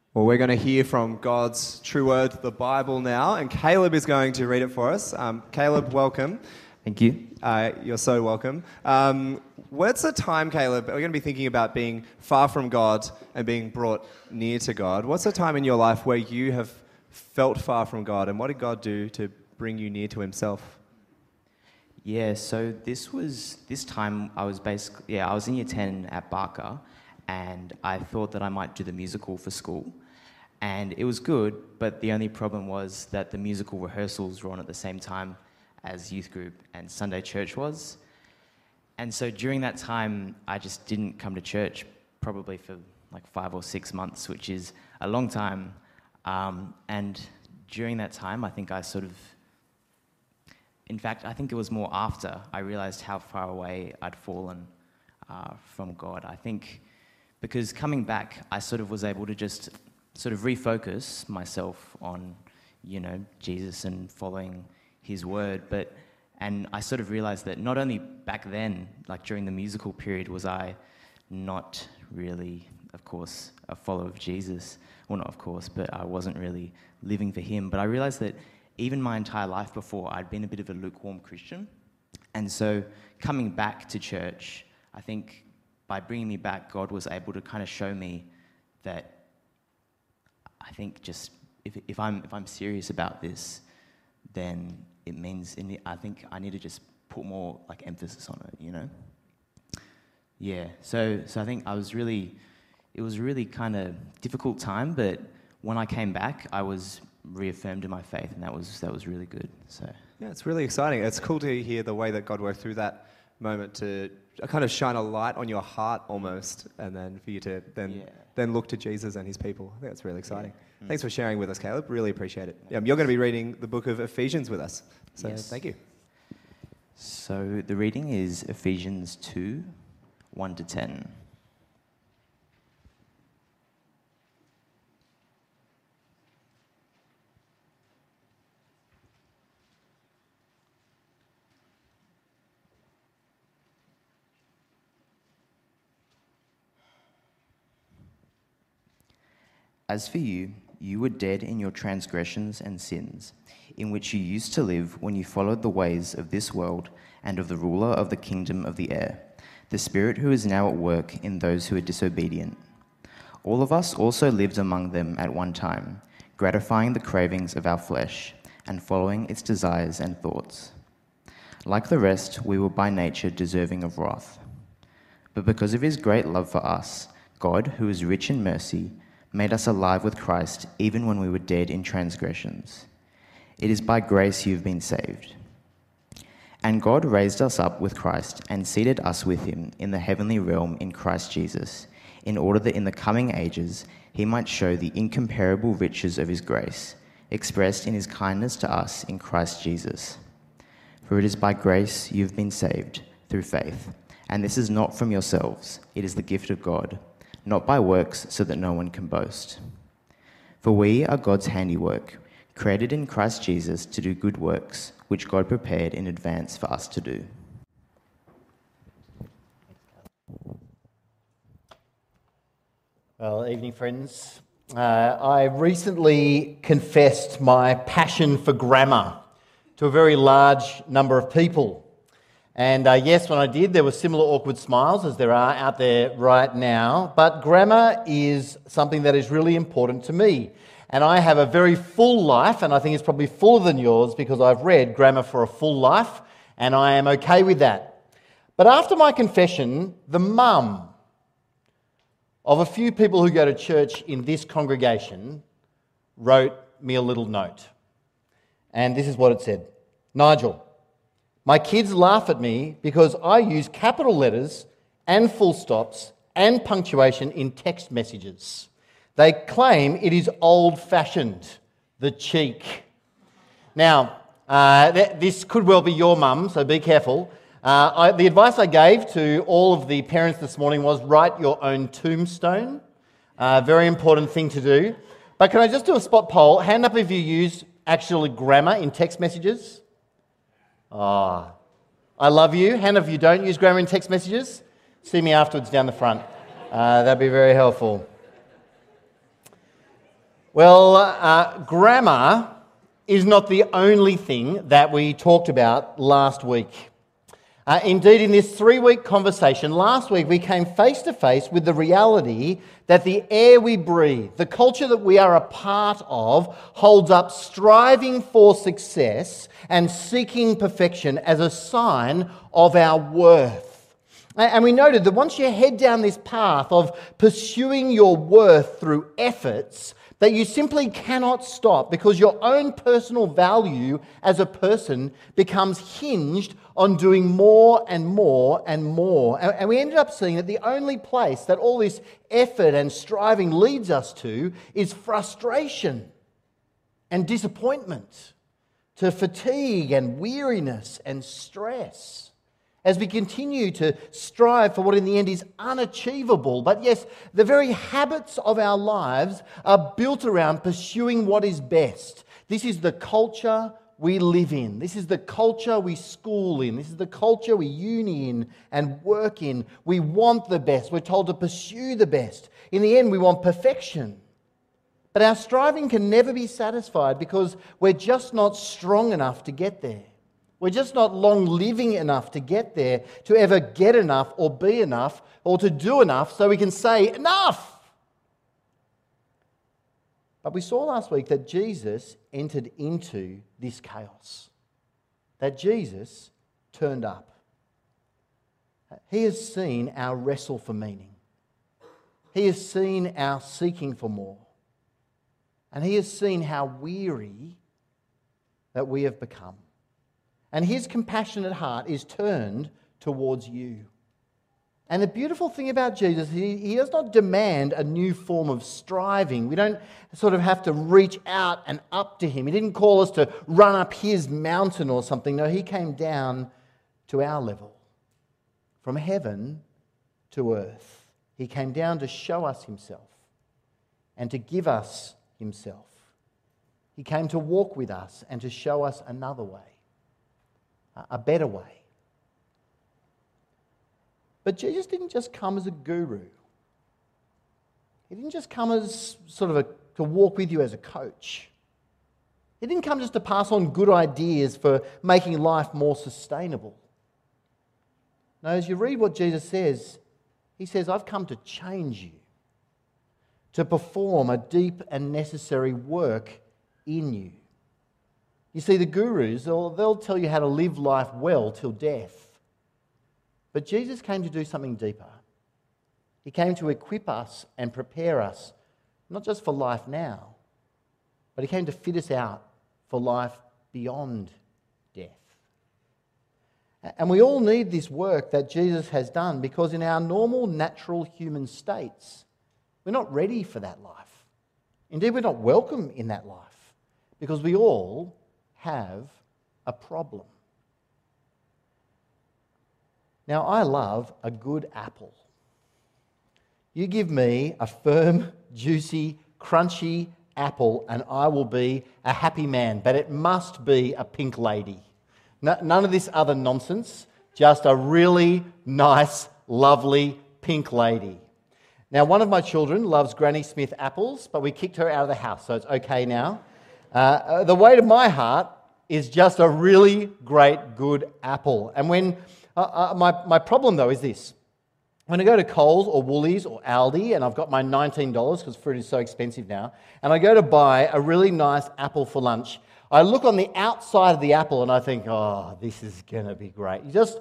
Well, we're going to hear from God's true word, the Bible now, and Caleb is going to read it for us. Caleb, welcome. Thank you. You're so welcome. What's a time, Caleb, we're going to be thinking about being far from God and being brought near to God. What's a time in your life where you have felt far from God, and what did God do to bring you near to himself? Yeah, so this time I was I was in year 10 at Barker, and I thought that I might do the musical for school. And it was good, but the only problem was that the musical rehearsals were on at the same time as youth group and Sunday church was. And so during that time, I just didn't come to church, probably for like 5 or 6 months, which is a long time. And during that time, I think I think it was more after I realized how far away I'd fallen from God. I think because coming back, I was able to just refocus myself on, Jesus and following his word. And I realized that not only back then, like during the musical period, was I not really, of course, a follower of Jesus. Well, not of course, but I wasn't really living for him. But I realized that even my entire life before, I'd been a bit of a lukewarm Christian. And so coming back to church, I think by bringing me back, God was able to kind of show me that I think just if I'm serious about this, then it means I think I need to just put more like emphasis on it, Yeah. So I think it was a really kind of difficult time, but when I came back, I was reaffirmed in my faith, and that was really good. So yeah, it's really exciting. It's cool to hear the way that God worked through that moment to kind of shine a light on your heart almost, and then for you to then look to Jesus and his people. I think that's really exciting. Yeah. Thanks for sharing with us, Caleb. Really appreciate it. You're going to be reading the book of Ephesians with us. So yes. Thank you. So the reading is Ephesians 2, 1 to 10. As for you, you were dead in your transgressions and sins, in which you used to live when you followed the ways of this world and of the ruler of the kingdom of the air, the spirit who is now at work in those who are disobedient. All of us also lived among them at one time, gratifying the cravings of our flesh and following its desires and thoughts. Like the rest, we were by nature deserving of wrath. But because of his great love for us, God, who is rich in mercy, made us alive with Christ even when we were dead in transgressions. It is by grace you have been saved. And God raised us up with Christ and seated us with him in the heavenly realm in Christ Jesus, in order that in the coming ages he might show the incomparable riches of his grace, expressed in his kindness to us in Christ Jesus. For it is by grace you have been saved, through faith. And this is not from yourselves, it is the gift of God, not by works, so that no one can boast. For we are God's handiwork, created in Christ Jesus to do good works, which God prepared in advance for us to do. Well, evening, friends. I recently confessed my passion for grammar to a very large number of people. And yes, when I did, there were similar awkward smiles as there are out there right now. But grammar is something that is really important to me. And I have a very full life, and I think it's probably fuller than yours because I've read Grammar for a Full Life, and I am okay with that. But after my confession, the mum of a few people who go to church in this congregation wrote me a little note. And this is what it said. Nigel, my kids laugh at me because I use capital letters and full stops and punctuation in text messages. They claim it is old-fashioned, the cheek. Now, this could well be your mum, so be careful. The advice I gave to all of the parents this morning was write your own tombstone. Very important thing to do. But can I just do a spot poll? Hand up if you use actual grammar in text messages. I love you. Hand up if you don't use grammar in text messages. See me afterwards down the front. That'd be very helpful. Well, grammar is not the only thing that we talked about last week. Indeed, in this 3-week conversation, last week we came face to face with the reality that the air we breathe, the culture that we are a part of, holds up striving for success and seeking perfection as a sign of our worth. And we noted that once you head down this path of pursuing your worth through efforts, that you simply cannot stop because your own personal value as a person becomes hinged on doing more and more and more. And we ended up seeing that the only place that all this effort and striving leads us to is frustration and disappointment, to fatigue and weariness and stress, as we continue to strive for what in the end is unachievable. But yes, the very habits of our lives are built around pursuing what is best. This is the culture we live in. This is the culture we school in. This is the culture we uni in and work in. We want the best. We're told to pursue the best. In the end, we want perfection. But our striving can never be satisfied because we're just not strong enough to get there. We're just not long living enough to get there, to ever get enough or be enough or to do enough so we can say, enough! But we saw last week that Jesus entered into this chaos, that Jesus turned up. He has seen our wrestle for meaning. He has seen our seeking for more. And he has seen how weary that we have become. And his compassionate heart is turned towards you. And the beautiful thing about Jesus, he does not demand a new form of striving. We don't sort of have to reach out and up to him. He didn't call us to run up his mountain or something. No, he came down to our level, from heaven to earth. He came down to show us himself and to give us himself. He came to walk with us and to show us another way, a better way. But Jesus didn't just come as a guru. He didn't just come as sort of to walk with you as a coach. He didn't come just to pass on good ideas for making life more sustainable. No, as you read what Jesus says, he says, I've come to change you, to perform a deep and necessary work in you. You see, the gurus, they'll tell you how to live life well till death. But Jesus came to do something deeper. He came to equip us and prepare us, not just for life now, but he came to fit us out for life beyond death. And we all need this work that Jesus has done because in our normal, natural human states, we're not ready for that life. Indeed, we're not welcome in that life because we all have a problem. Now, I love a good apple. You give me a firm, juicy, crunchy apple and I will be a happy man, but it must be a pink lady. None of this other nonsense, just a really nice, lovely pink lady. Now, one of my children loves Granny Smith apples, but we kicked her out of the house, so it's okay now. The way to my heart is just a really great, good apple. And when my problem, though, is this. When I go to Coles or Woolies or Aldi, and I've got my $19 because fruit is so expensive now, and I go to buy a really nice apple for lunch, I look on the outside of the apple and I think, oh, this is going to be great.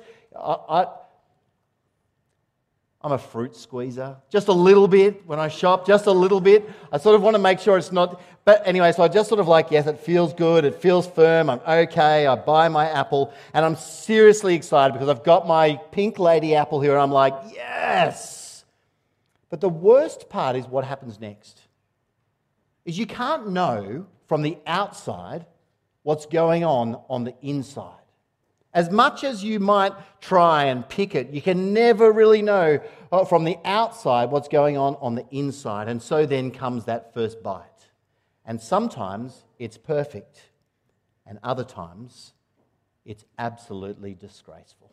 I'm a fruit squeezer, just a little bit when I shop, just a little bit. I sort of want to make sure it's not, but anyway, so I just sort of like, yes, it feels good, it feels firm, I'm okay, I buy my apple, and I'm seriously excited because I've got my pink lady apple here, and I'm like, yes! But the worst part is what happens next, is you can't know from the outside what's going on the inside. As much as you might try and pick it, you can never really know from the outside what's going on the inside. And so then comes that first bite. And sometimes it's perfect, and other times it's absolutely disgraceful.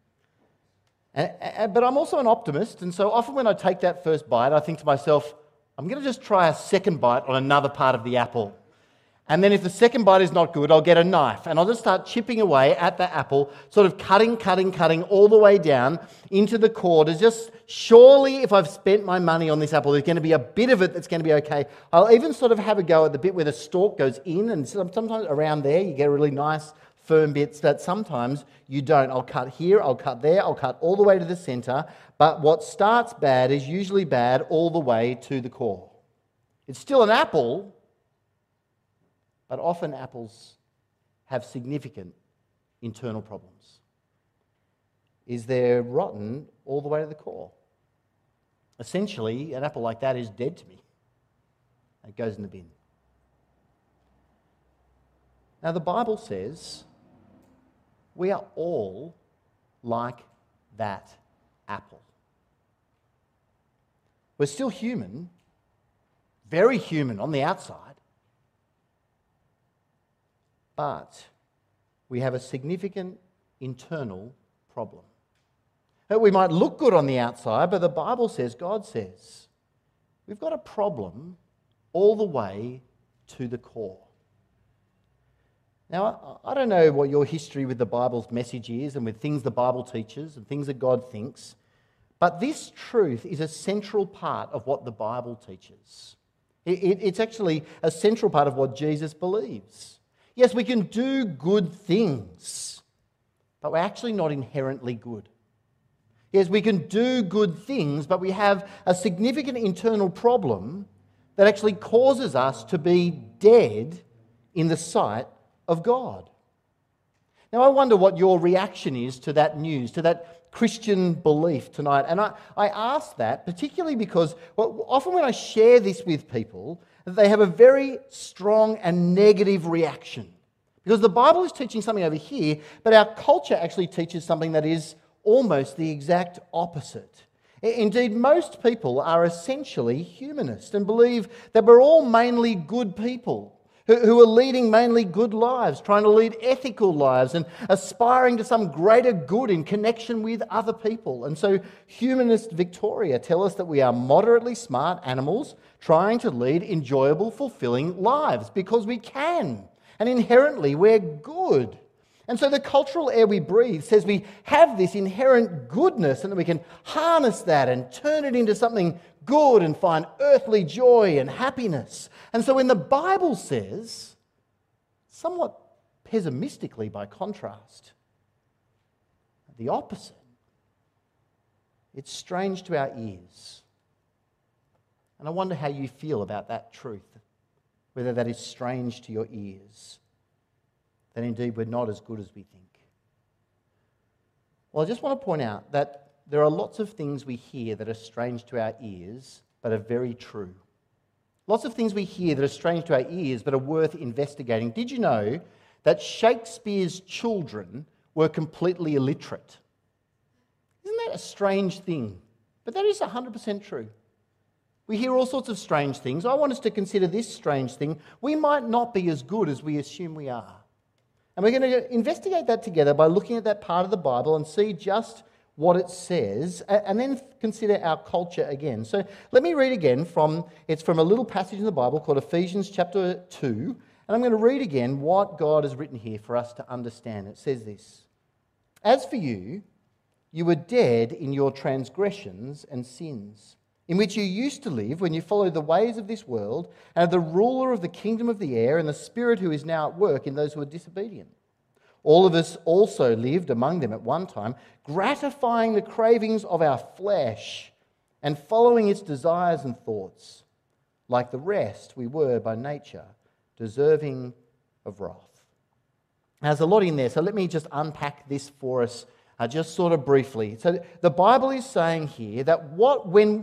But I'm also an optimist, and so often when I take that first bite, I think to myself, I'm going to just try a second bite on another part of the apple. And then if the second bite is not good, I'll get a knife and I'll just start chipping away at the apple, sort of cutting all the way down into the core to just, surely if I've spent my money on this apple, there's going to be a bit of it that's going to be okay. I'll even sort of have a go at the bit where the stalk goes in, and sometimes around there you get really nice firm bits that sometimes you don't. I'll cut here, I'll cut there, I'll cut all the way to the centre, but what starts bad is usually bad all the way to the core. It's still an apple, but often apples have significant internal problems. Is they're rotten all the way to the core. Essentially, an apple like that is dead to me. It goes in the bin. Now, the Bible says we are all like that apple. We're still human, very human on the outside, but we have a significant internal problem. We might look good on the outside, but the Bible says, God says, we've got a problem all the way to the core. Now, I don't know what your history with the Bible's message is and with things the Bible teaches and things that God thinks, but this truth is a central part of what the Bible teaches. It's actually a central part of what Jesus believes. Yes, we can do good things, but we're actually not inherently good. Yes, we can do good things, but we have a significant internal problem that actually causes us to be dead in the sight of God. Now, I wonder what your reaction is to that news, to that Christian belief tonight. And I ask that particularly because often when I share this with people, they have a very strong and negative reaction. Because the Bible is teaching something over here, but our culture actually teaches something that is almost the exact opposite. Indeed, most people are essentially humanist and believe that we're all mainly good people who are leading mainly good lives, trying to lead ethical lives and aspiring to some greater good in connection with other people. And so humanist Victoria tell us that we are moderately smart animals trying to lead enjoyable, fulfilling lives because we can. And inherently, we're good. And so the cultural air we breathe says we have this inherent goodness and that we can harness that and turn it into something good and find earthly joy and happiness. And so when the Bible says, somewhat pessimistically by contrast, the opposite, it's strange to our ears. And I wonder how you feel about that truth, whether that is strange to your ears, that indeed we're not as good as we think. Well, I just want to point out that there are lots of things we hear that are strange to our ears, but are very true. Lots of things we hear that are strange to our ears, but are worth investigating. Did you know that Shakespeare's children were completely illiterate? Isn't that a strange thing? But that is 100% true. We hear all sorts of strange things. I want us to consider this strange thing. We might not be as good as we assume we are. And we're going to investigate that together by looking at that part of the Bible and see just what it says, and then consider our culture again. So let me read again from a little passage in the Bible called Ephesians chapter 2, and I'm going to read again what God has written here for us to understand. It says this: "As for you, you were dead in your transgressions and sins, in which you used to live when you followed the ways of this world and of the ruler of the kingdom of the air and the spirit who is now at work in those who are disobedient. All of us also lived among them at one time, gratifying the cravings of our flesh and following its desires and thoughts. Like the rest, we were by nature deserving of wrath." There's a lot in there, so let me just unpack this for us just sort of briefly. So the Bible is saying here that when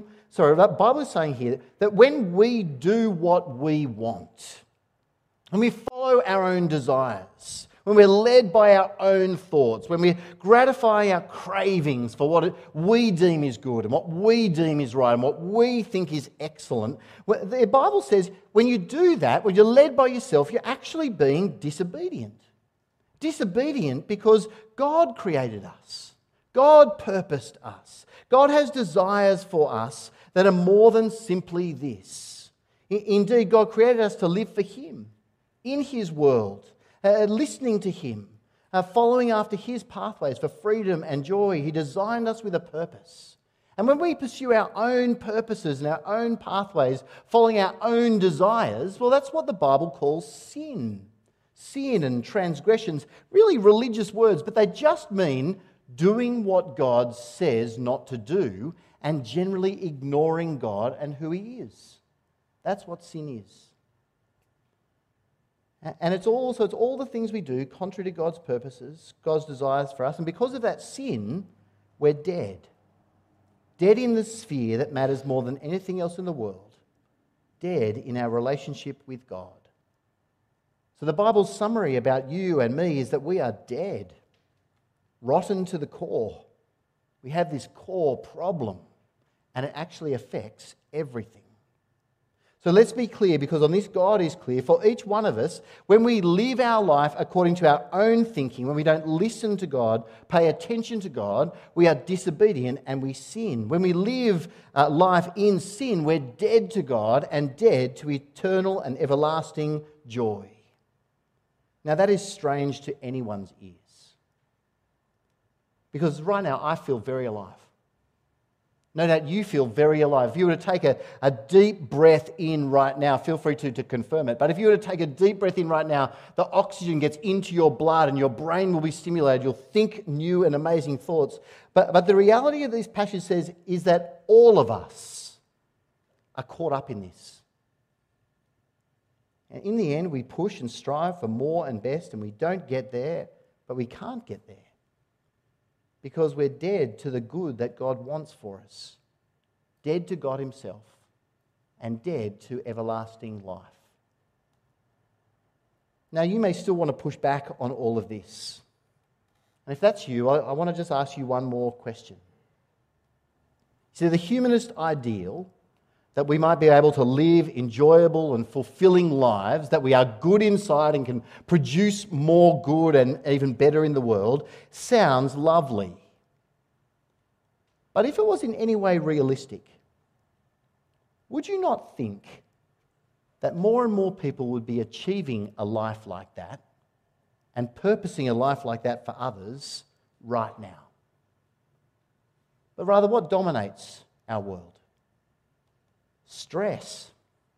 we do what we want, when we follow our own desires, when we're led by our own thoughts, when we're gratifying our cravings for what we deem is good and what we deem is right and what we think is excellent, the Bible says when you do that, when you're led by yourself, you're actually being disobedient. Disobedient because God created us. God purposed us. God has desires for us that are more than simply this. Indeed, God created us to live for Him, in His world, listening to Him, following after His pathways for freedom and joy. He designed us with a purpose. And when we pursue our own purposes and our own pathways, following our own desires, well, that's what the Bible calls sin. Sin and transgressions, really religious words, but they just mean doing what God says not to do and generally ignoring God and who He is. That's what sin is. And it's all the things we do contrary to God's purposes, God's desires for us. And because of that sin, we're dead. Dead in the sphere that matters more than anything else in the world. Dead in our relationship with God. So the Bible's summary about you and me is that we are dead. Rotten to the core. We have this core problem, and it actually affects everything. So let's be clear, because on this God is clear. For each one of us, when we live our life according to our own thinking, when we don't listen to God, pay attention to God, we are disobedient and we sin. When we live life in sin, we're dead to God and dead to eternal and everlasting joy. Now that is strange to anyone's ears. Because right now I feel very alive. No doubt you feel very alive. If you were to take a deep breath in right now, feel free to confirm it, but if you were to take a deep breath in right now, the oxygen gets into your blood and your brain will be stimulated. You'll think new and amazing thoughts. But the reality of this passage says is that all of us are caught up in this. And in the end, we push and strive for more and best, and we don't get there, but we can't get there. Because we're dead to the good that God wants for us. Dead to God Himself. And dead to everlasting life. Now, you may still want to push back on all of this. And if that's you, I want to just ask you one more question. See, the humanist ideal that we might be able to live enjoyable and fulfilling lives, that we are good inside and can produce more good and even better in the world, sounds lovely. But if it was in any way realistic, would you not think that more and more people would be achieving a life like that and purposing a life like that for others right now? But rather, what dominates our world? Stress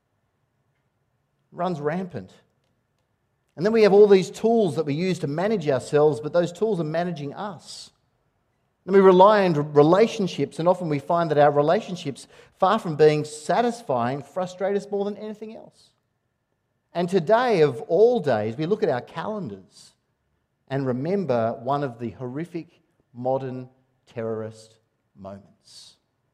runs rampant. And then we have all these tools that we use to manage ourselves, but those tools are managing us. And we rely on relationships, and often we find that our relationships, far from being satisfying, frustrate us more than anything else. And today, of all days, we look at our calendars and remember one of the horrific modern terrorist moments.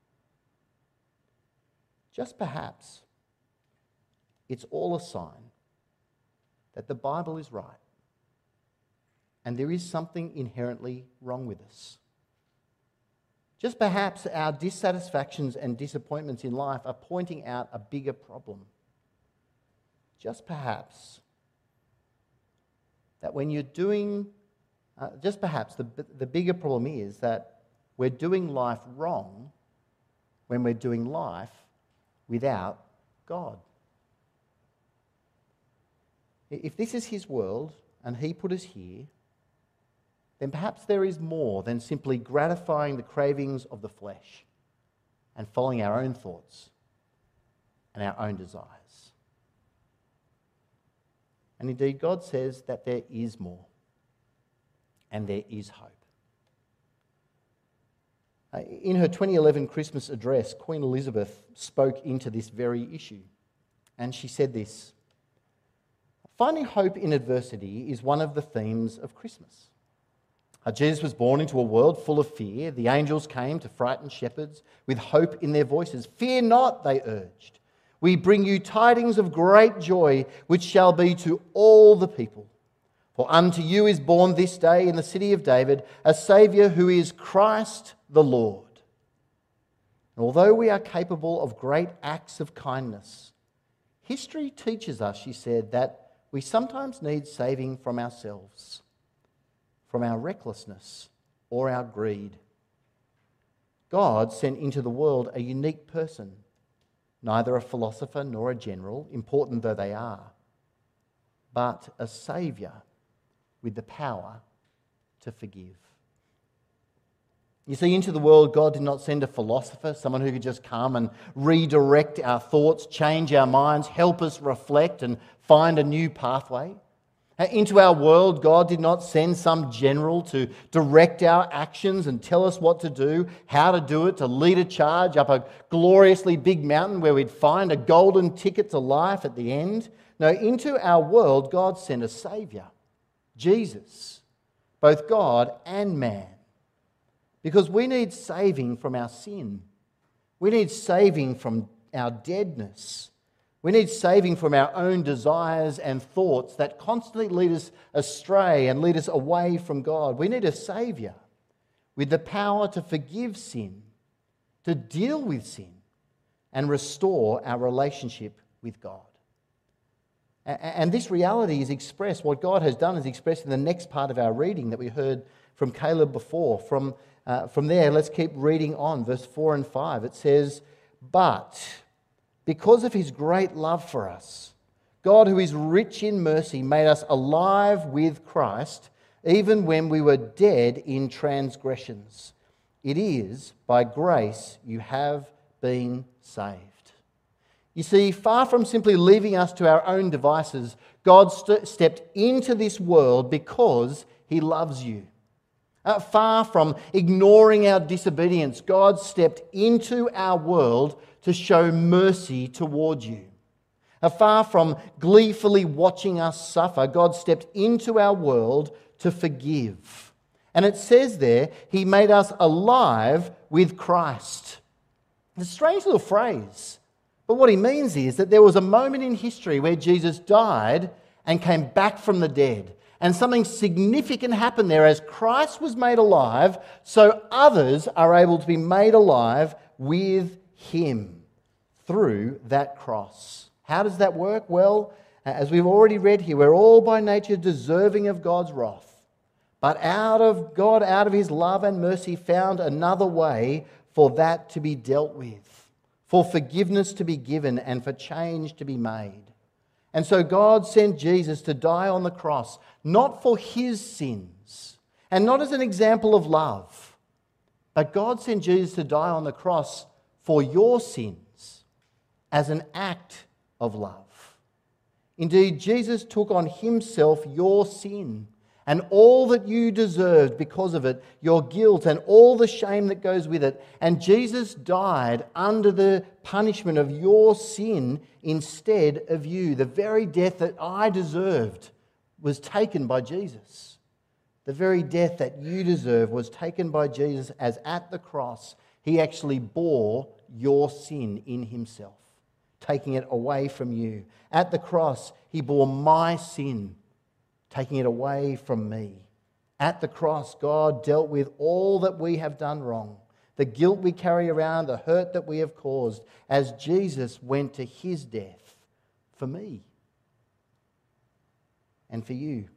Just perhaps it's all a sign that the Bible is right and there is something inherently wrong with us. Just perhaps our dissatisfactions and disappointments in life are pointing out a bigger problem. Just perhaps that when you're doing, the bigger problem is that we're doing life wrong when we're doing life without God. If this is His world and He put us here, then perhaps there is more than simply gratifying the cravings of the flesh and following our own thoughts and our own desires. And indeed, God says that there is more and there is hope. In her 2011 Christmas address, Queen Elizabeth spoke into this very issue. And she said this: "Finding hope in adversity is one of the themes of Christmas. Jesus was born into a world full of fear. The angels came to frighten shepherds with hope in their voices. 'Fear not,' they urged. 'We bring you tidings of great joy, which shall be to all the people. For unto you is born this day in the city of David a Saviour who is Christ the Lord.' And although we are capable of great acts of kindness, history teaches us," she said, "that we sometimes need saving from ourselves, from our recklessness or our greed. God sent into the world a unique person, neither a philosopher nor a general, important though they are, but a Saviour with the power to forgive. You see, into the world, God did not send a philosopher, someone who could just come and redirect our thoughts, change our minds, help us reflect and find a new pathway. Into our world, God did not send some general to direct our actions and tell us what to do, how to do it, to lead a charge up a gloriously big mountain where we'd find a golden ticket to life at the end. No, into our world, God sent a Saviour, Jesus, both God and man. Because we need saving from our sin. We need saving from our deadness. We need saving from our own desires and thoughts that constantly lead us astray and lead us away from God. We need a Saviour with the power to forgive sin, to deal with sin, and restore our relationship with God. And this reality is expressed, what God has done is expressed in the next part of our reading that we heard from Caleb before. From there, let's keep reading on, verse 4 and 5. It says, "But because of his great love for us, God, who is rich in mercy, made us alive with Christ, even when we were dead in transgressions. It is by grace you have been saved." You see, far from simply leaving us to our own devices, God stepped into this world because he loves you. Far from ignoring our disobedience, God stepped into our world to show mercy towards you. Far from gleefully watching us suffer, God stepped into our world to forgive. And it says there, he made us alive with Christ. It's a strange little phrase, but what he means is that there was a moment in history where Jesus died and came back from the dead. And something significant happened there. As Christ was made alive, so others are able to be made alive with him through that cross. How does that work? Well, as we've already read here, we're all by nature deserving of God's wrath. But out of his love and mercy, found another way for that to be dealt with, for forgiveness to be given and for change to be made. And so God sent Jesus to die on the cross, not for his sins, and not as an example of love, but God sent Jesus to die on the cross for your sins as an act of love. Indeed, Jesus took on himself your sin and all that you deserved because of it, your guilt and all the shame that goes with it. And Jesus died under the punishment of your sin instead of you. The very death that I deserved was taken by Jesus. The very death that you deserve was taken by Jesus, as at the cross he actually bore your sin in himself, taking it away from you. At the cross he bore my sin, taking it away from me. At the cross, God dealt with all that we have done wrong, the guilt we carry around, the hurt that we have caused, as Jesus went to his death for me and for you.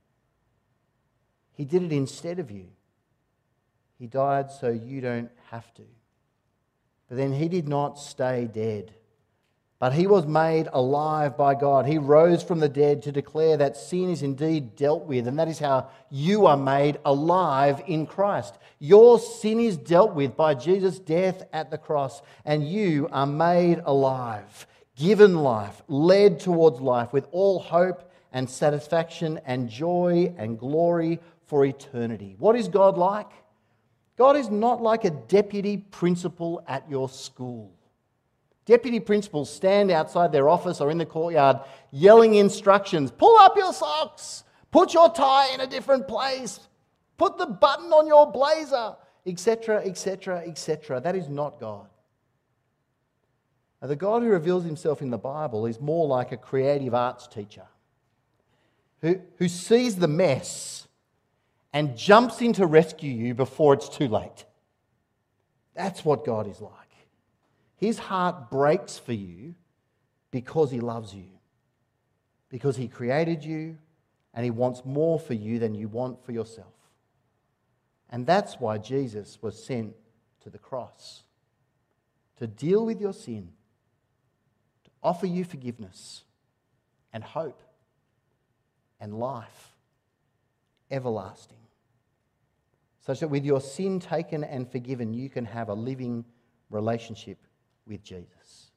He did it instead of you. He died so you don't have to. But then he did not stay dead, but he was made alive by God. He rose from the dead to declare that sin is indeed dealt with, and that is how you are made alive in Christ. Your sin is dealt with by Jesus' death at the cross, and you are made alive, given life, led towards life with all hope and satisfaction and joy and glory for eternity. What is God like? God is not like a deputy principal at your school. Deputy principals stand outside their office or in the courtyard yelling instructions. Pull up your socks. Put your tie in a different place. Put the button on your blazer, etc., etc., etc. That is not God. Now, the God who reveals himself in the Bible is more like a creative arts teacher who sees the mess and jumps in to rescue you before it's too late. That's what God is like. His heart breaks for you because he loves you, because he created you and he wants more for you than you want for yourself. And that's why Jesus was sent to the cross, to deal with your sin, to offer you forgiveness and hope and life everlasting, such that with your sin taken and forgiven, you can have a living relationship with Jesus.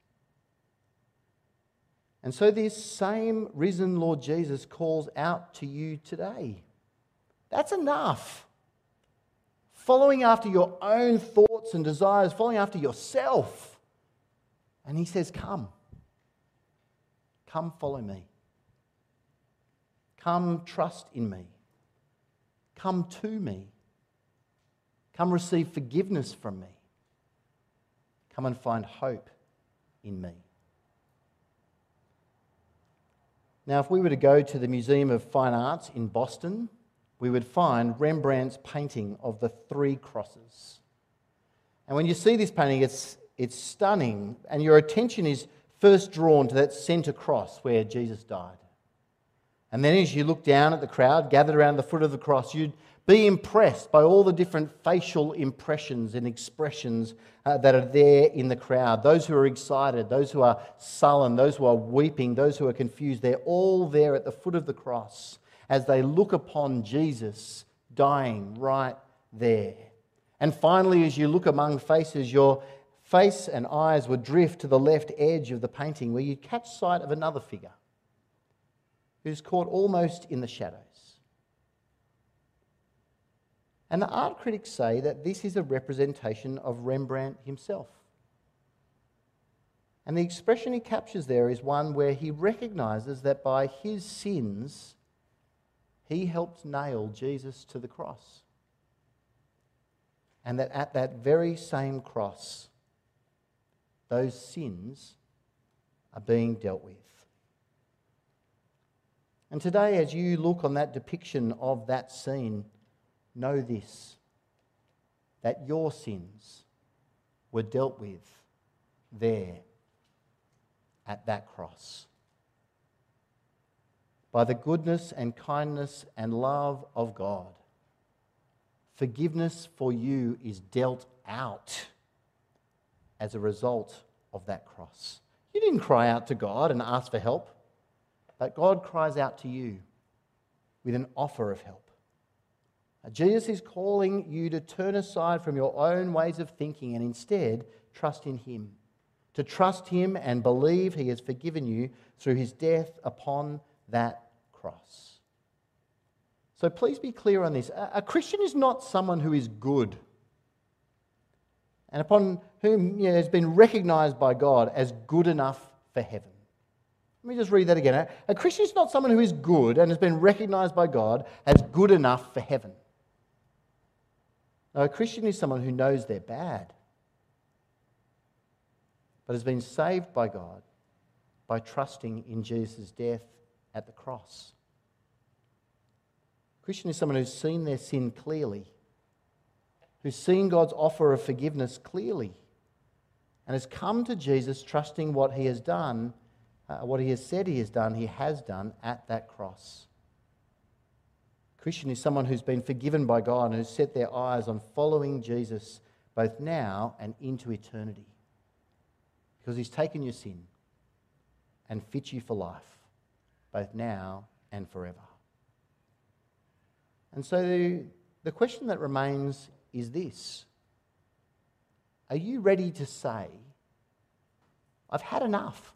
And so this same risen Lord Jesus calls out to you today. That's enough. Following after your own thoughts and desires, following after yourself. And he says, come. Come follow me. Come trust in me. Come to me. Come receive forgiveness from me. Come and find hope in me. Now, if we were to go to the Museum of Fine Arts in Boston, we would find Rembrandt's painting of the three crosses. And when you see this painting, it's stunning, and your attention is first drawn to that centre cross where Jesus died. And then as you look down at the crowd gathered around the foot of the cross, you'd be impressed by all the different facial impressions and expressions that are there in the crowd. Those who are excited, those who are sullen, those who are weeping, those who are confused, they're all there at the foot of the cross as they look upon Jesus dying right there. And finally, as you look among faces, your face and eyes would drift to the left edge of the painting where you catch sight of another figure who's caught almost in the shadows. And the art critics say that this is a representation of Rembrandt himself. And the expression he captures there is one where he recognises that by his sins, he helped nail Jesus to the cross. And that at that very same cross, those sins are being dealt with. And today, as you look on that depiction of that scene, know this, that your sins were dealt with there at that cross. By the goodness and kindness and love of God, forgiveness for you is dealt out as a result of that cross. You didn't cry out to God and ask for help, but God cries out to you with an offer of help. Jesus is calling you to turn aside from your own ways of thinking and instead trust in him. To trust him and believe he has forgiven you through his death upon that cross. So please be clear on this. A Christian is not someone who is good and upon whom has been recognised by God as good enough for heaven. Let me just read that again. A Christian is not someone who is good and has been recognised by God as good enough for heaven. No, a Christian is someone who knows they're bad, but has been saved by God by trusting in Jesus' death at the cross. A Christian is someone who's seen their sin clearly, who's seen God's offer of forgiveness clearly, and has come to Jesus trusting what he has done, what he has said he has done at that cross. Christian is someone who's been forgiven by God and who's set their eyes on following Jesus both now and into eternity. Because he's taken your sin and fit you for life, both now and forever. And so the question that remains is this. Are you ready to say, I've had enough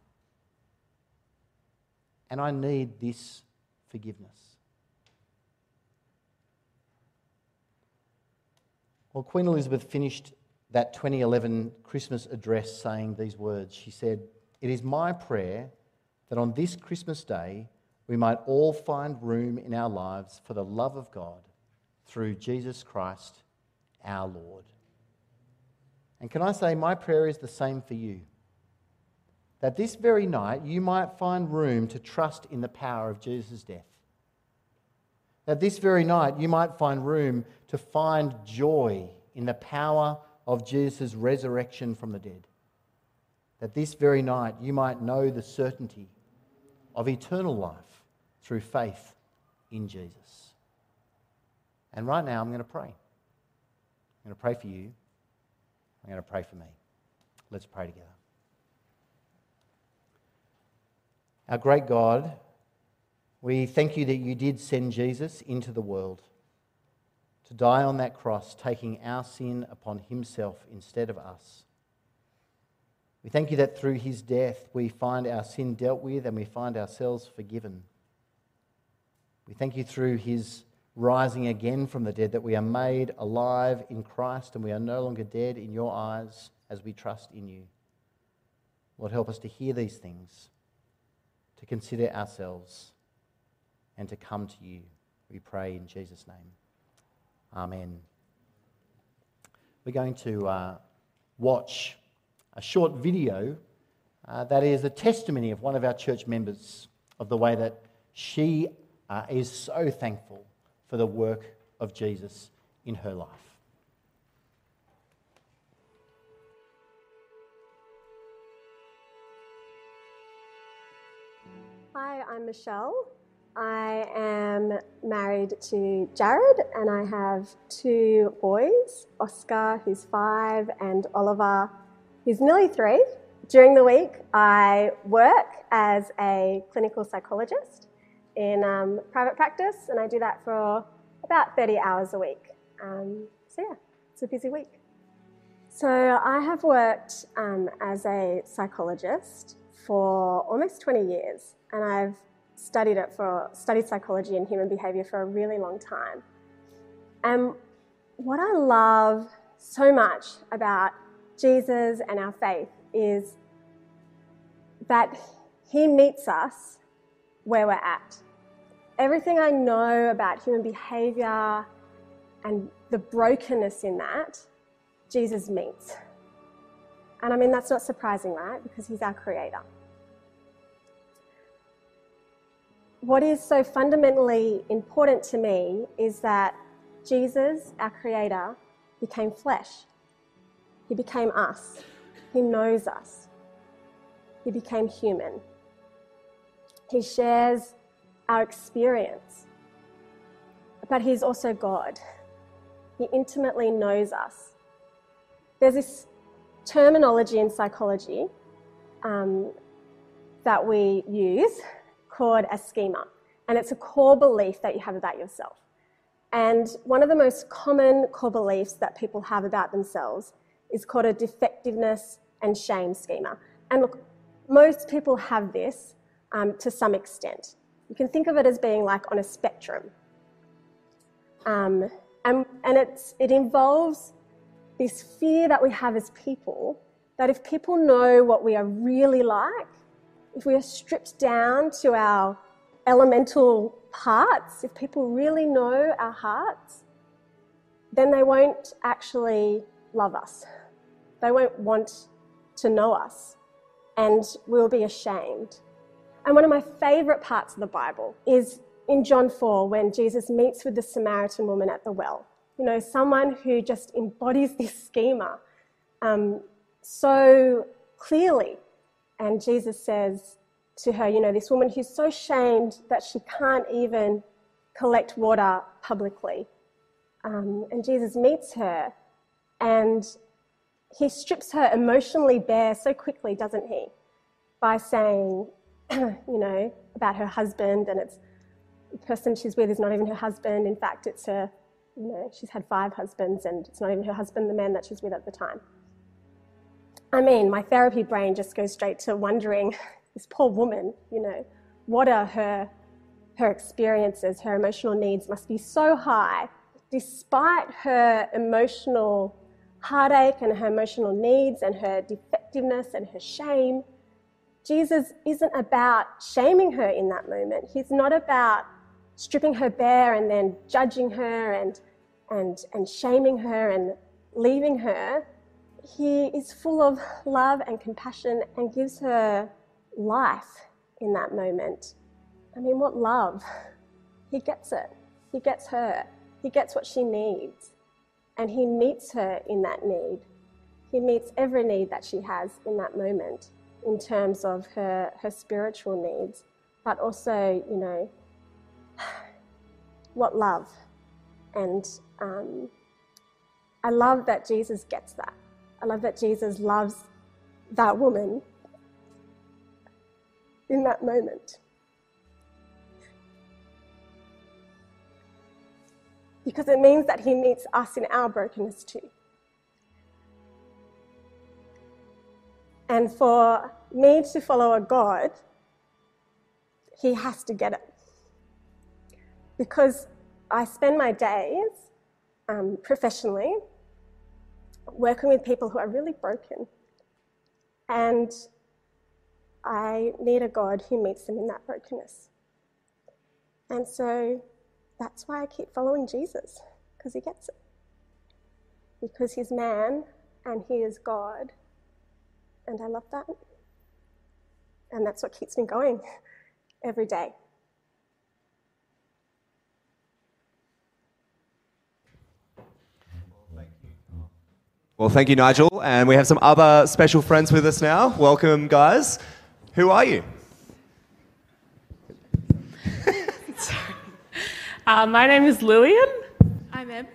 and I need this forgiveness? Well, Queen Elizabeth finished that 2011 Christmas address saying these words. She said, "It is my prayer that on this Christmas day we might all find room in our lives for the love of God through Jesus Christ our Lord." And can I say, my prayer is the same for you. That this very night you might find room to trust in the power of Jesus' death. That this very night you might find room to find joy in the power of Jesus' resurrection from the dead. That this very night you might know the certainty of eternal life through faith in Jesus. And right now I'm going to pray. I'm going to pray for you. I'm going to pray for me. Let's pray together. Our great God, we thank you that you did send Jesus into the world to die on that cross, taking our sin upon himself instead of us. We thank you that through his death we find our sin dealt with and we find ourselves forgiven. We thank you through his rising again from the dead that we are made alive in Christ and we are no longer dead in your eyes as we trust in you. Lord, help us to hear these things, to consider ourselves and to come to you. We pray in Jesus' name. Amen. We're going to watch a short video that is a testimony of one of our church members of the way that she is so thankful for the work of Jesus in her life. Hi, I'm Michelle. I am married to Jared and I have 2 boys, Oscar, who's 5, and Oliver, who's nearly 3. During the week, I work as a clinical psychologist in private practice, and I do that for about 30 hours a week. It's a busy week. So I have worked as a psychologist for almost 20 years, and I've studied psychology and human behaviour for a really long time. And what I love so much about Jesus and our faith is that he meets us where we're at. Everything I know about human behaviour and the brokenness in that, Jesus meets. And I mean, that's not surprising, right? Because he's our creator. What is so fundamentally important to me is that Jesus, our creator, became flesh. He became us. He knows us. He became human. He shares our experience. But he's also God. He intimately knows us. There's this terminology in psychology that we use called a schema, and it's a core belief that you have about yourself. And one of the most common core beliefs that people have about themselves is called a defectiveness and shame schema. And look, most people have this to some extent. You can think of it as being like on a spectrum. And it involves this fear that we have as people, that if people know what we are really like, if we are stripped down to our elemental parts, if people really know our hearts, then they won't actually love us. They won't want to know us, and we'll be ashamed. And one of my favourite parts of the Bible is in John 4, when Jesus meets with the Samaritan woman at the well. You know, someone who just embodies this schema so clearly. And Jesus says to her, you know, this woman who's so shamed that she can't even collect water publicly. And Jesus meets her and he strips her emotionally bare so quickly, doesn't he? By saying, you know, about her husband, and it's the person she's with is not even her husband. In fact, it's her, you know, she's had 5 husbands and it's not even her husband, the man that she's with at the time. I mean, my therapy brain just goes straight to wondering, this poor woman, you know, what are her experiences, her emotional needs must be so high, despite her emotional heartache and her emotional needs and her defectiveness and her shame. Jesus isn't about shaming her in that moment. He's not about stripping her bare and then judging her and shaming her and leaving her. He is full of love and compassion and gives her life in that moment. I mean, what love? He gets it. He gets her. He gets what she needs. And he meets her in that need. He meets every need that she has in that moment in terms of her spiritual needs, but also, you know, what love. And I love that Jesus gets that. I love that Jesus loves that woman in that moment. Because it means that he meets us in our brokenness too. And for me to follow a God, he has to get it. Because I spend my days professionally working with people who are really broken. And I need a God who meets them in that brokenness. And so that's why I keep following Jesus, because he gets it. Because he's man and he is God. And I love that. And that's what keeps me going every day. Well, thank you, Nigel. And we have some other special friends with us now. Welcome, guys. Who are you? My name is Lillian. I'm Em.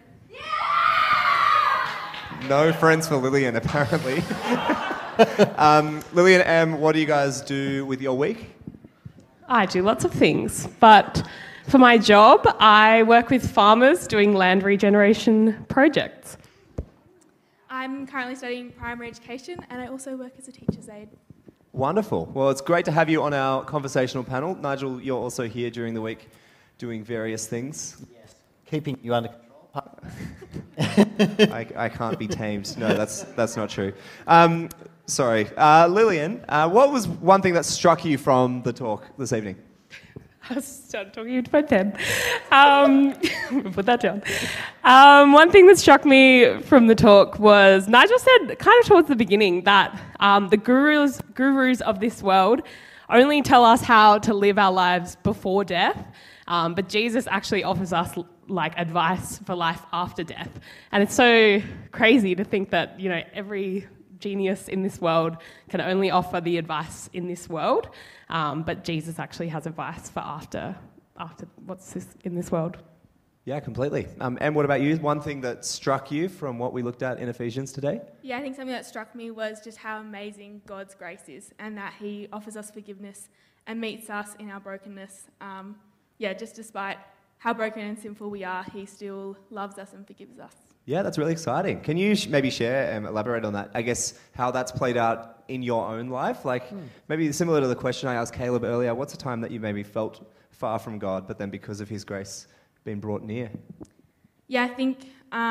No friends for Lillian, apparently. Lillian, Em, what do you guys do with your week? I do lots of things, but for my job, I work with farmers doing land regeneration projects. I'm currently studying primary education and I also work as a teacher's aide. Wonderful. Well, it's great to have you on our conversational panel. Nigel, you're also here during the week doing various things. Yes. Keeping you under control. I can't be tamed. No, that's not true. Sorry. Lillian, what was one thing that struck you from the talk this evening? I started talking into my pen. Put that down. One thing that struck me from the talk was Nigel said kind of towards the beginning that the gurus of this world only tell us how to live our lives before death, but Jesus actually offers us like advice for life after death. And it's so crazy to think that, you know, every genius in this world can only offer the advice in this world, but Jesus actually has advice for after what's this in this world. Yeah, completely. And what about you? One thing that struck you from what we looked at in Ephesians today? Yeah, I think something that struck me was just how amazing God's grace is and that he offers us forgiveness and meets us in our brokenness. Just despite how broken and sinful we are, he still loves us and forgives us. Yeah, that's really exciting. Can you maybe share and elaborate on that? I guess how that's played out in your own life? Like maybe similar to the question I asked Caleb earlier, what's a time that you maybe felt far from God, but then because of his grace, been brought near? Yeah, I think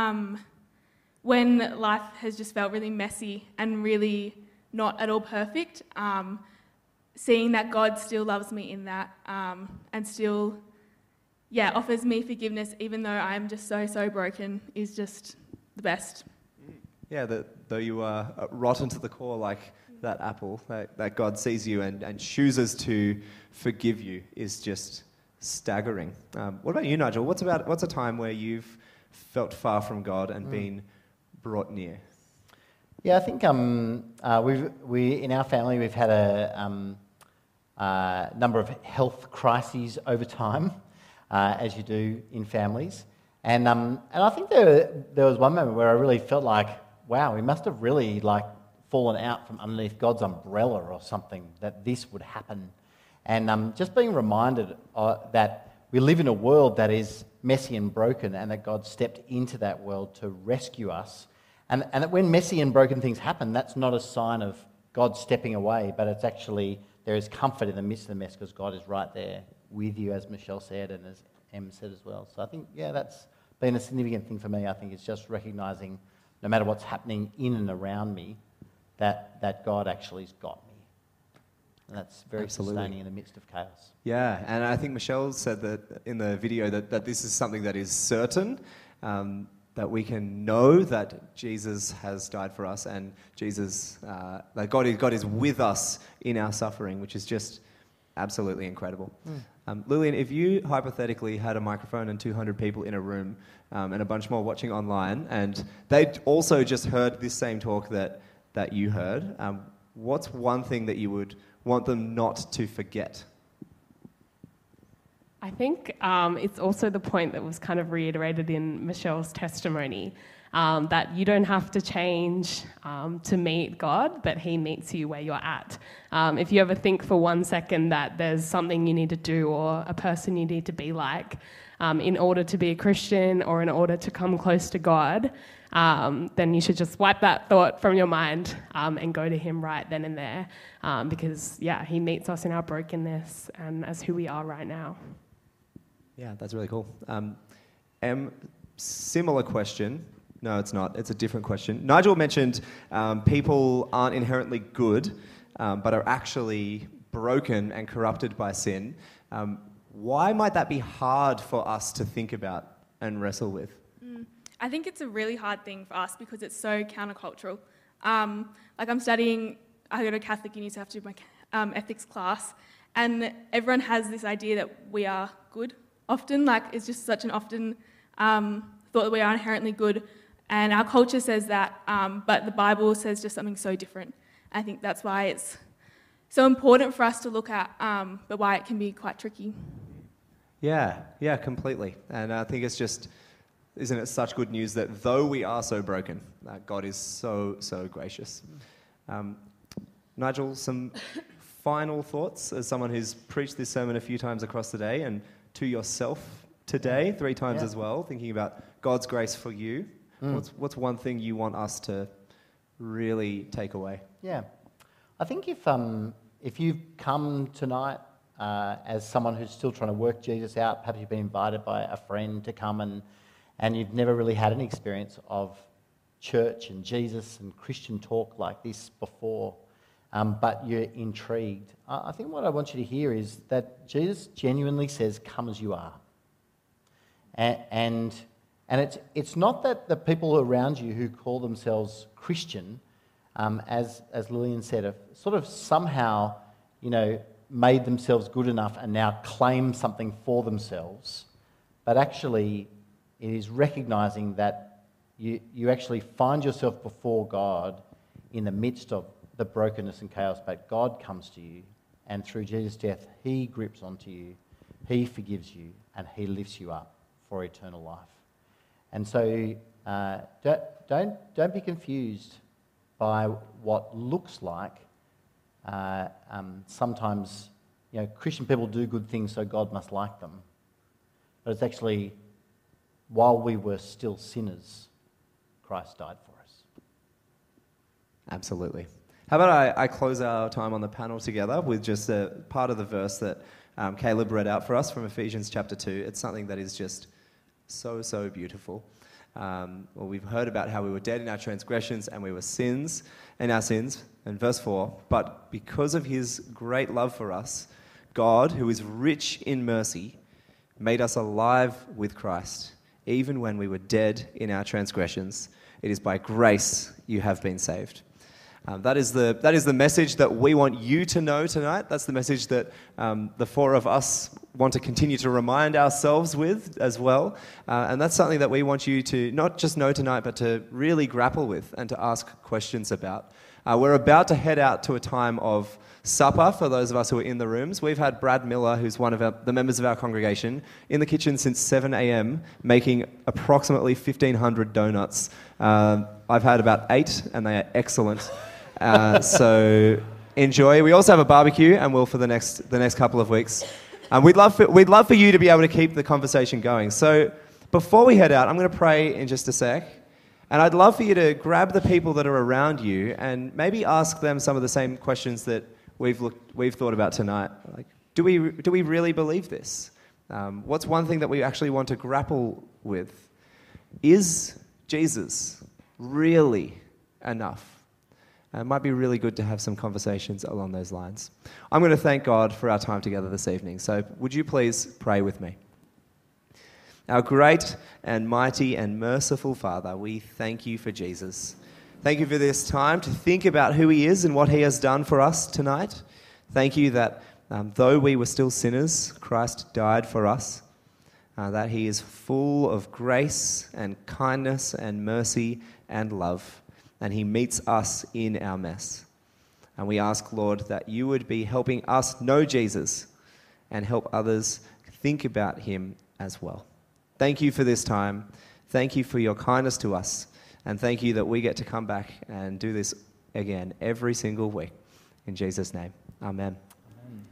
when life has just felt really messy and really not at all perfect, seeing that God still loves me in that and still offers me forgiveness even though I'm just so broken is just the best. Yeah, though you are rotten to the core like that apple, that God sees you and chooses to forgive you is just staggering. What about you, Nigel? What's a time where you've felt far from God and been brought near? Yeah, I think we in our family we've had a number of health crises over time. As you do in families. And I think there was one moment where I really felt like, wow, we must have really like fallen out from underneath God's umbrella or something, that this would happen. And just being reminded that we live in a world that is messy and broken and that God stepped into that world to rescue us. And that when messy and broken things happen, that's not a sign of God stepping away, but it's actually, there is comfort in the midst of the mess because God is right there with you, as Michelle said and as Em said as well. So I think, that's been a significant thing for me. I think it's just recognising, no matter what's happening in and around me, that God actually's got me. And that's very sustaining in the midst of chaos. Yeah, and I think Michelle said that in the video that this is something that is certain, that we can know that Jesus has died for us and Jesus, that God is with us in our suffering, which is just absolutely incredible. Lillian, if you hypothetically had a microphone and 200 people in a room and a bunch more watching online, and they'd also just heard this same talk that you heard, what's one thing that you would want them not to forget? I think it's also the point that was kind of reiterated in Michelle's testimony, that you don't have to change to meet God, but he meets you where you're at. If you ever think for 1 second that there's something you need to do or a person you need to be like in order to be a Christian or in order to come close to God, then you should just wipe that thought from your mind and go to him right then and there, because, he meets us in our brokenness and as who we are right now. Yeah, that's really cool. Similar question. No, it's not. It's a different question. Nigel mentioned people aren't inherently good, but are actually broken and corrupted by sin. Why might that be hard for us to think about and wrestle with? I think it's a really hard thing for us because it's so countercultural. Like I go to Catholic uni, so I have to do my ethics class, and everyone has this idea that we are good often. Like, it's just such an often thought that we are inherently good, and our culture says that, but the Bible says just something so different. I think that's why it's so important for us to look at, but why it can be quite tricky. Yeah, completely. And I think it's just, isn't it such good news that though we are so broken, God is so, so gracious. Nigel, some final thoughts as someone who's preached this sermon a few times across the day, and to yourself today 3 times as well, thinking about God's grace for you. What's one thing you want us to really take away? Yeah, I think if you've come tonight as someone who's still trying to work Jesus out, perhaps you've been invited by a friend to come and you've never really had any experience of church and Jesus and Christian talk like this before, but you're intrigued. I think what I want you to hear is that Jesus genuinely says, come as you are. And it's not that the people around you who call themselves Christian, as Lillian said, have sort of somehow, made themselves good enough and now claim something for themselves, but actually it is recognising that you actually find yourself before God in the midst of the brokenness and chaos, but God comes to you, and through Jesus' death, he grips onto you, he forgives you, and he lifts you up for eternal life. And so don't be confused by what looks like sometimes, Christian people do good things, so God must like them. But it's actually, while we were still sinners, Christ died for us. Absolutely. How about I close our time on the panel together with just a part of the verse that Caleb read out for us from Ephesians chapter 2. It's something that is just so, so beautiful. We've heard about how we were dead in our transgressions and we were in our sins. And verse 4, but because of his great love for us, God, who is rich in mercy, made us alive with Christ, even when we were dead in our transgressions. It is by grace you have been saved. That is the message that we want you to know tonight. That's the message that the 4 of us want to continue to remind ourselves with as well. And that's something that we want you to not just know tonight, but to really grapple with and to ask questions about. We're about to head out to a time of supper for those of us who are in the rooms. We've had Brad Miller, who's one of the members of our congregation, in the kitchen since 7 a.m. making approximately 1,500 donuts. I've had about 8 and they are excellent. So enjoy. We also have a barbecue and will for the next couple of weeks. We'd love for you to be able to keep the conversation going. So before we head out, I'm going to pray in just a sec. And I'd love for you to grab the people that are around you and maybe ask them some of the same questions that we've thought about tonight. Like, do we really believe this? What's one thing that we actually want to grapple with? Is Jesus really enough? It might be really good to have some conversations along those lines. I'm going to thank God for our time together this evening. So would you please pray with me? Our great and mighty and merciful Father, we thank you for Jesus. Thank you for this time to think about who he is and what he has done for us tonight. Thank you that though we were still sinners, Christ died for us, that he is full of grace and kindness and mercy and love, and he meets us in our mess. And we ask, Lord, that you would be helping us know Jesus and help others think about him as well. Thank you for this time. Thank you for your kindness to us. And thank you that we get to come back and do this again every single week. In Jesus' name, amen.